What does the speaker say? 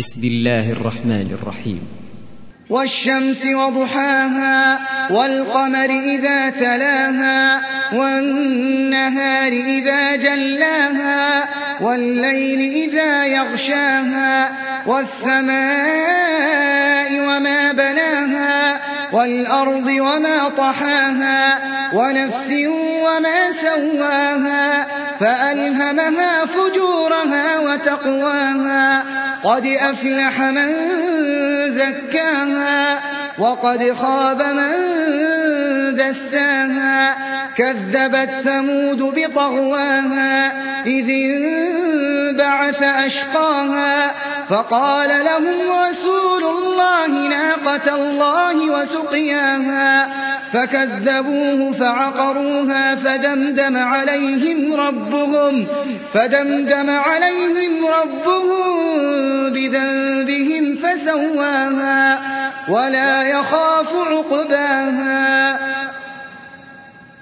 بسم الله الرحمن الرحيم. والشمس وضحاها والقمر إذا تلاها والنهار إذا جلاها والليل إذا يغشاها والسماء وما بناها والأرض وما طحاها ونفس وما سواها فألهمها فجورها وتقواها قد أفلح من زكاها وقد خاب من دساها كذبت ثمود بطغواها إذ انبعث أشقاها فقال لهم رسول الله ناقة الله وسقياها فكذبوه فعقروها فدمدم عليهم ربهم بذنبهم فسواها ولا يخاف عقباها